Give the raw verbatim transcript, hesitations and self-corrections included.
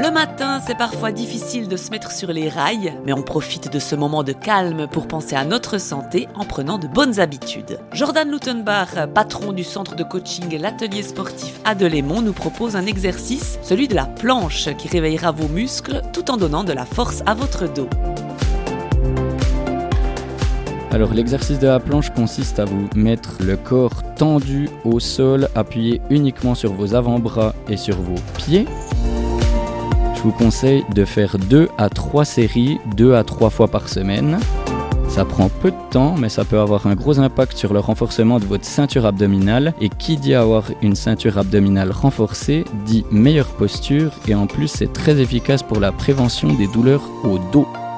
Le matin, c'est parfois difficile de se mettre sur les rails, mais on profite de ce moment de calme pour penser à notre santé en prenant de bonnes habitudes. Jordan Lutenbach, patron du centre de coaching L'Atelier Sportif à Delémont, nous propose un exercice, celui de la planche, qui réveillera vos muscles tout en donnant de la force à votre dos. Alors l'exercice de la planche consiste à vous mettre le corps tendu au sol, appuyé uniquement sur vos avant-bras et sur vos pieds. Je vous conseille de faire deux à trois séries, deux à trois fois par semaine. Ça prend peu de temps, mais ça peut avoir un gros impact sur le renforcement de votre ceinture abdominale. Et qui dit avoir une ceinture abdominale renforcée, dit meilleure posture. Et en plus, c'est très efficace pour la prévention des douleurs au dos.